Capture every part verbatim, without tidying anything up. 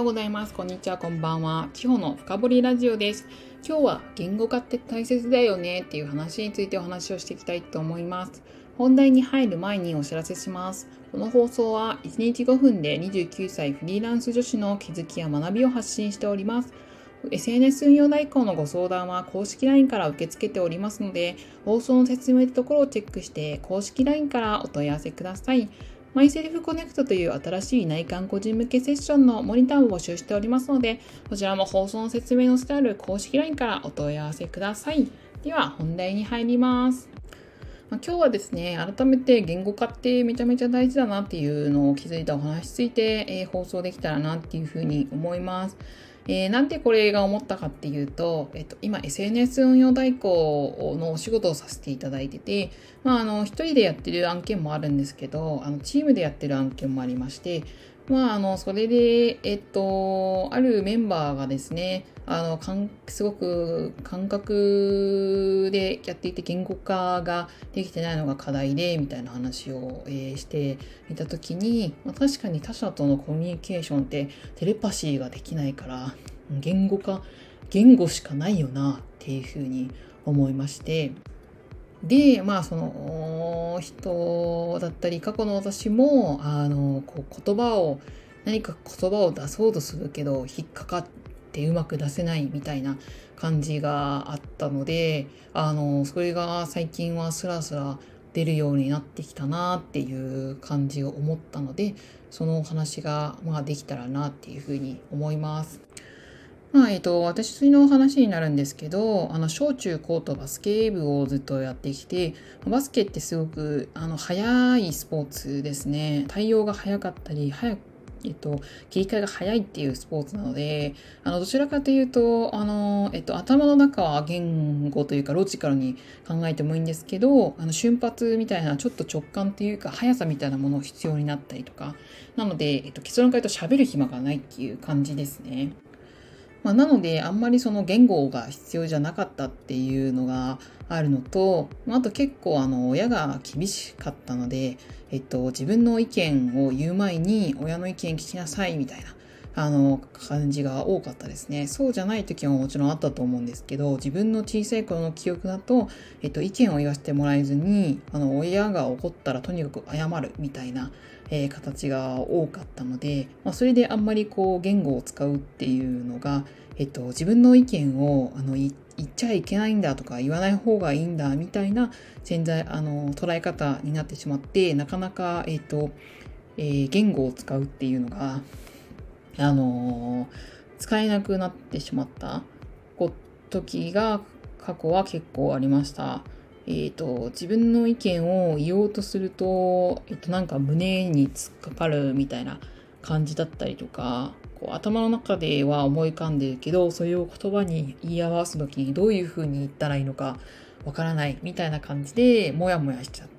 ございます。こんにちは、こんばんは。地方の深掘りラジオです。今日は言語化って大切だよねっていう話についてお話をしていきたいと思います。本題に入る前にお知らせします。この放送はいちにちごふんでにじゅうきゅうさいフリーランス女子の気づきや学びを発信しております。エスエヌエス 運用代行のご相談は公式 ライン から受け付けておりますので、放送の説明のところをチェックして公式 ライン からお問い合わせください。マイセルフコネクトという新しい内観個人向けセッションのモニターを募集しておりますので、こちらも放送の説明のしてある公式 ライン からお問い合わせください。では本題に入ります。まあ、今日はですね、改めて言語化ってめちゃめちゃ大事だなっていうのを気づいたお話について、えー、放送できたらなっていうふうに思います。えー、なんでこれが思ったかっていうと、えっと、今 エスエヌエス 運用代行のお仕事をさせていただいてて、まあ、あの、一人でやってる案件もあるんですけど、あの、チームでやってる案件もありまして、まあ、あの、それで、えっと、あるメンバーがですね、あの、かん、すごく感覚でやっていて言語化ができてないのが課題で、みたいな話を、えーしていたときに、まあ、確かに他者とのコミュニケーションってテレパシーができないから、言語化、言語しかないよな、っていうふうに思いまして、で、まあ、その人だったり、過去の私も、あの、こう言葉を、何か言葉を出そうとするけど、引っかかってうまく出せないみたいな感じがあったので、あの、それが最近はスラスラ出るようになってきたなっていう感じを思ったので、そのお話が、まあ、できたらなっていうふうに思います。まあ、えっと、私の話になるんですけど、あの、小中高とバスケ部をずっとやってきて、バスケってすごく、あの、速いスポーツですね。対応が早かったり、早く、えっと、切り替えが早いっていうスポーツなので、あの、どちらかというと、あの、えっと、頭の中は言語というか、ロジカルに考えてもいいんですけど、あの、瞬発みたいな、ちょっと直感っていうか、速さみたいなものが必要になったりとか、なので、えっと、結論から言うと喋る暇がないっていう感じですね。まあ、なので、あんまりその言語が必要じゃなかったっていうのがあるのと、あと結構あの親が厳しかったので、えっと、自分の意見を言う前に親の意見聞きなさいみたいなあの感じが多かったですね。そうじゃない時ももちろんあったと思うんですけど、自分の小さい頃の記憶だと、えっと、意見を言わせてもらえずに、あの親が怒ったらとにかく謝るみたいな、えー、形が多かったので、まあ、それであんまりこう言語を使うっていうのが、えっと、自分の意見をあの言っちゃいけないんだとか言わない方がいいんだみたいな潜在あの捉え方になってしまって、なかなか、えっとえー、言語を使うっていうのがあの使えなくなってしまった時が過去は結構ありました。えっと、自分の意見を言おうとすると、えっと、なんか胸に突っかかるみたいな感じだったりとか、こう頭の中では思い浮かんでるけど、それを言葉に言い表すときにどういう風に言ったらいいのかわからないみたいな感じでモヤモヤしちゃって、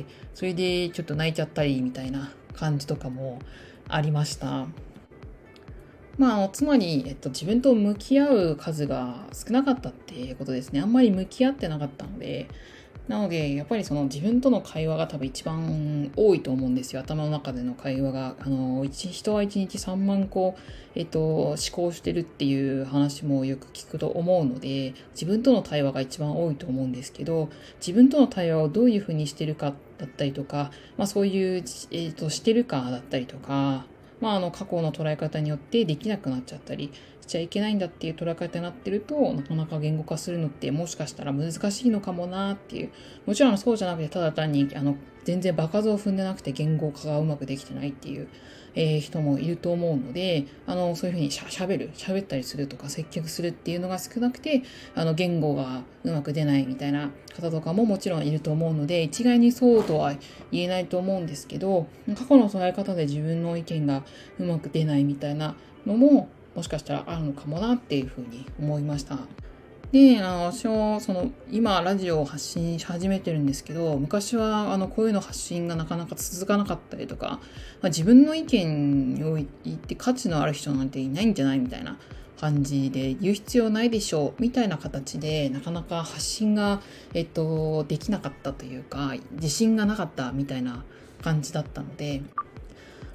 それでちょっと泣いちゃったりみたいな感じとかもありました。まあ、つまり、えっと、自分と向き合う数が少なかったっていうことですね。あんまり向き合ってなかったので、なので、やっぱりその自分との会話が多分一番多いと思うんですよ。頭の中での会話が。あの、人はいちにちさんまんこ、えっと、思考してるっていう話もよく聞くと思うので、自分との対話が一番多いと思うんですけど、自分との対話をどういうふうにしてるかだったりとか、まあそういう、えっと、してるかだったりとか、まあ、あの過去の捉え方によってできなくなっちゃったりしちゃいけないんだっていう捉え方になってると、なかなか言語化するのってもしかしたら難しいのかもなっていう。もちろんそうじゃなくて、ただ単にあの全然場数を踏んでなくて言語化がうまくできてないっていう、えー、人もいると思うので、あのそういうふうにしゃ喋る喋ったりするとか接客するっていうのが少なくて、あの言語がうまく出ないみたいな方とかももちろんいると思うので、一概にそうとは言えないと思うんですけど、過去の捉え方で自分の意見がうまく出ないみたいなのももしかしたらあるのかもなっていうふうに思いました。で、あの私はその今ラジオを発信し始めてるんですけど、昔はあのこういうの発信がなかなか続かなかったりとか、まあ、自分の意見を言って価値のある人なんていないんじゃないみたいな感じで、言う必要ないでしょうみたいな形でなかなか発信が、えっと、できなかったというか、自信がなかったみたいな感じだったので、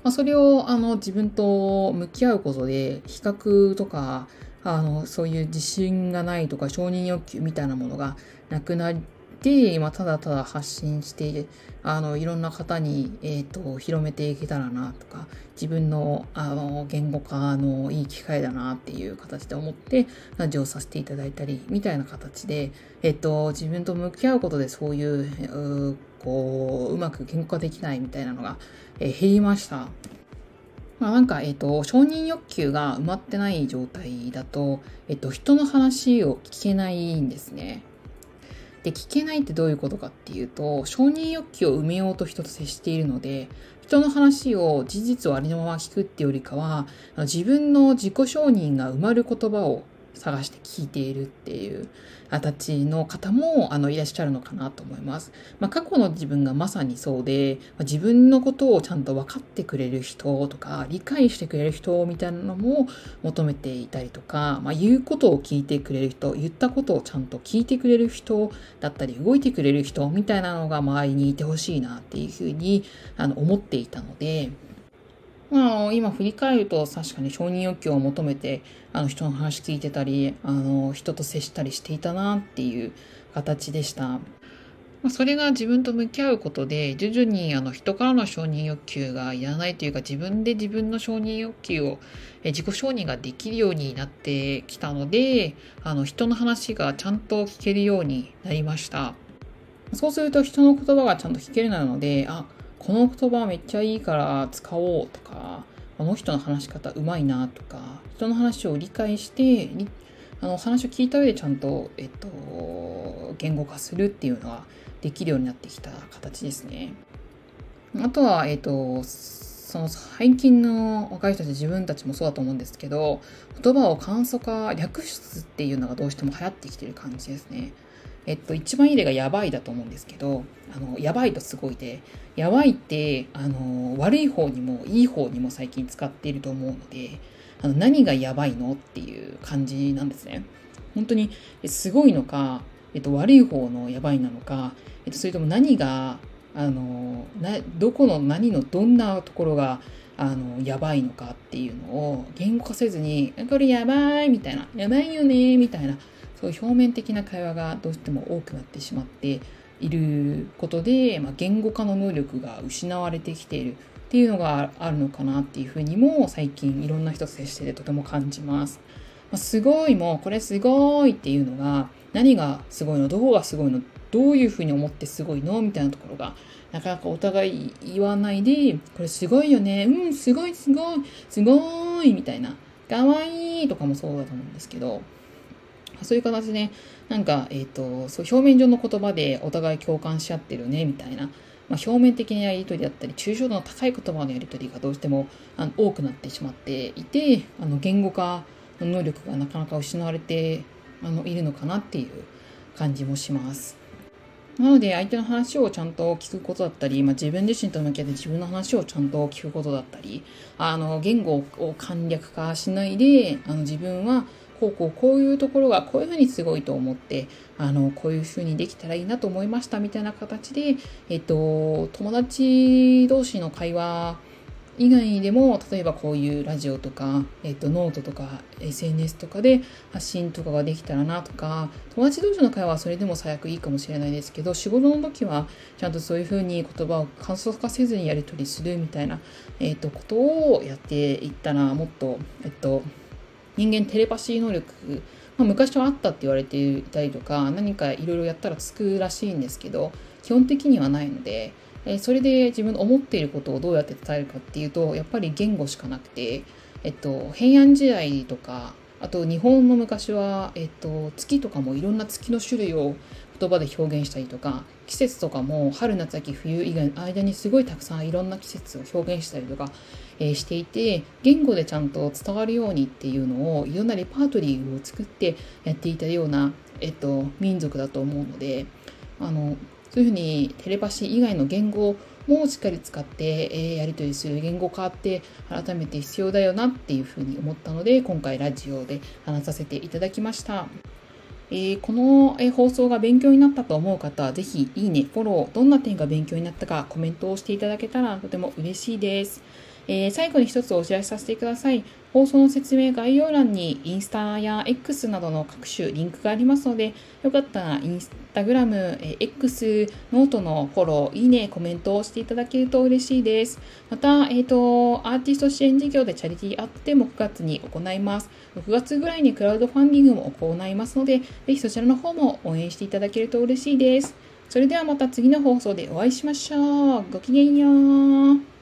まあ、それをあの自分と向き合うことで比較とかあのそういう自信がないとか承認欲求みたいなものがなくなって、まあ、ただただ発信してあのいろんな方に、えー、と広めていけたらなとか、自分のあの言語化のいい機会だなっていう形で思ってラジオさせていただいたりみたいな形で、えっ、と自分と向き合うことでそういううこううまく言語化できないみたいなのが、えー減りました。まあ、なんか、えっと、承認欲求が埋まってない状態だと、えっと、人の話を聞けないんですね。で、聞けないってどういうことかっていうと、承認欲求を埋めようと人と接しているので、人の話を事実をありのまま聞くっていうよりかは、あの自分の自己承認が埋まる言葉を探して聞いているっていう形の方もあのいらっしゃるのかなと思います。まあ、過去の自分がまさにそうで、まあ自分のことをちゃんと分かってくれる人とか、理解してくれる人みたいなのも求めていたりとか、まあ、言うことを聞いてくれる人、言ったことをちゃんと聞いてくれる人だったり、動いてくれる人みたいなのが周りにいてほしいなっていうふうにあの思っていたので、まあ、今振り返ると確かに承認欲求を求めてあの人の話聞いてたり、あの人と接したりしていたなっていう形でした。まあ、それが自分と向き合うことで徐々にあの人からの承認欲求がいらないというか、自分で自分の承認欲求をえ自己承認ができるようになってきたので、あの人の話がちゃんと聞けるようになりました。そうすると人の言葉がちゃんと聞けるようになるので、あ、この言葉めっちゃいいから使おうとか、この人の話し方うまいなとか、人の話を理解して、あの話を聞いた上でちゃんと、えっと、言語化するっていうのができるようになってきた形ですね。あとは、えっと、その最近の若い人たち、自分たちもそうだと思うんですけど、言葉を簡素化、略出っていうのがどうしても流行ってきてる感じですね。えっと、一番いい例がやばいだと思うんですけど、あの、やばいとすごいで、やばいって、あの、悪い方にもいい方にも最近使っていると思うので、あの、何がやばいのっていう感じなんですね。本当に、すごいのか、えっと、悪い方のやばいなのか、えっと、それとも何が、あの、な、どこの何のどんなところが、あの、やばいのかっていうのを言語化せずに、これやばいみたいな、やばいよねみたいな、そういう表面的な会話がどうしても多くなってしまっていることで、まあ、言語化の能力が失われてきているっていうのがあるのかなっていうふうにも最近いろんな人と接しててとても感じます。まあ、すごいもこれすごいっていうのが何がすごいの、どこがすごいの、どういうふうに思ってすごいのみたいなところがなかなかお互い言わないで、これすごいよね、うんすごいすごいすごいみたいな、かわいいとかもそうだと思うんですけど、そういう形で、ね、なんか、えっと、そう表面上の言葉でお互い共感し合ってるね、みたいな、まあ、表面的なやりとりだったり、抽象度の高い言葉のやりとりがどうしてもあの多くなってしまっていて、あの言語化の能力がなかなか失われてあのいるのかなっていう感じもします。なので、相手の話をちゃんと聞くことだったり、まあ、自分自身と向き合って自分の話をちゃんと聞くことだったり、あの、言語を簡略化しないで、あの、自分はこうこうこういうところがこういうふうにすごいと思って、あの、こういうふうにできたらいいなと思いましたみたいな形で、えっと、友達同士の会話以外でも、例えばこういうラジオとか、えっと、ノートとか エスエヌエス とかで発信とかができたらなとか、友達同士の会話はそれでも最悪いいかもしれないですけど、仕事の時はちゃんとそういうふうに言葉を簡素化せずにやり取りするみたいな、えっと、ことをやっていったら、もっと、えっと、人間テレパシー能力、まあ、昔はあったって言われていたりとか、何かいろいろやったらつくらしいんですけど、基本的にはないので、えそれで自分の思っていることをどうやって伝えるかっていうと、やっぱり言語しかなくて、えっと、平安時代とか、あと日本の昔は、えっと、月とかもいろんな月の種類を言葉で表現したりとか、季節とかも春夏秋冬以外の間にすごいたくさんいろんな季節を表現したりとか、えーしていて、言語でちゃんと伝わるようにっていうのをいろんなレパートリーを作ってやっていたような、えっと、民族だと思うので、あのそういうふうにテレパシー以外の言語もしっかり使って、えーやり取りする言語化って改めて必要だよなっていうふうに思ったので、今回ラジオで話させていただきました。えーこの、えー放送が勉強になったと思う方は、ぜひいいね、フォロー、どんな点が勉強になったかコメントをしていただけたらとても嬉しいです。 えー最後に一つお知らせさせてください。放送の説明概要欄にインスタや X などの各種リンクがありますので、よかったらインスタグラム、えー X、ノートのフォロー、いいね、コメントをしていただけると嬉しいです。また、えっと、アーティスト支援事業でチャリティーアップもくがつに行います。ろくがつぐらいにクラウドファンディングも行いますので、ぜひそちらの方も応援していただけると嬉しいです。それではまた次の放送でお会いしましょう。ごきげんよう。